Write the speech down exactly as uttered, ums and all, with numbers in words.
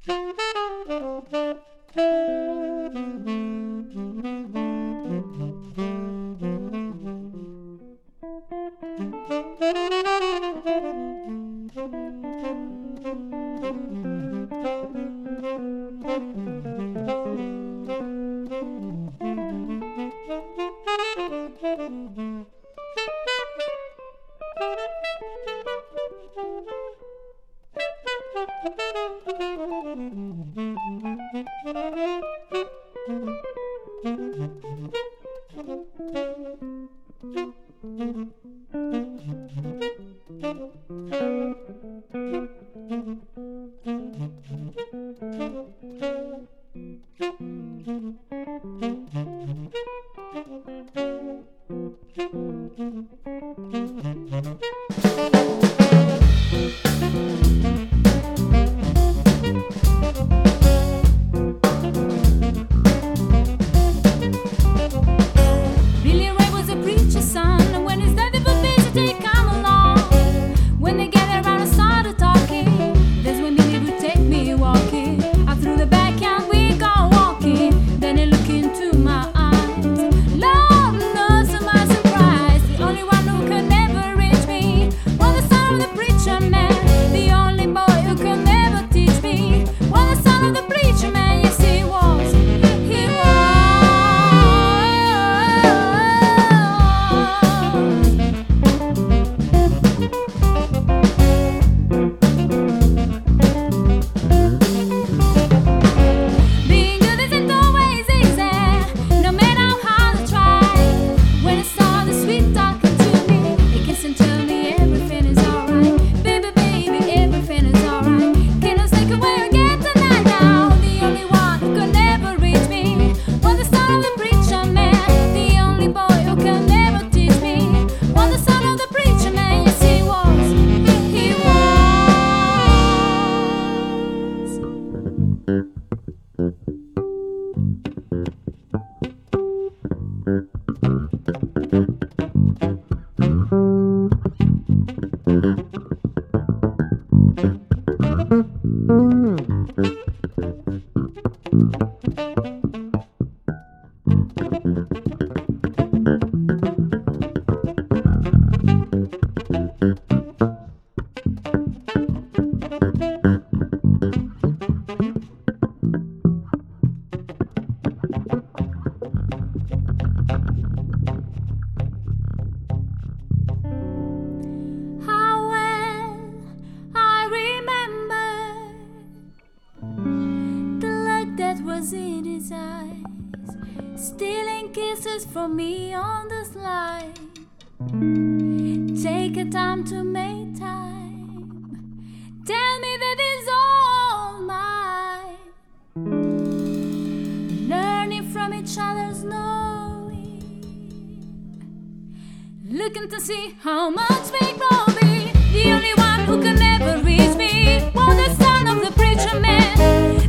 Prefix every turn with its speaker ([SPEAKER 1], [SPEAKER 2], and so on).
[SPEAKER 1] In his eyes, stealing kisses from me on the slide. Take a time to make time. Tell me that it's all mine. Learning from each other's knowing, looking to see how much we grow. Be the only one who can never reach me was the son of the preacher man.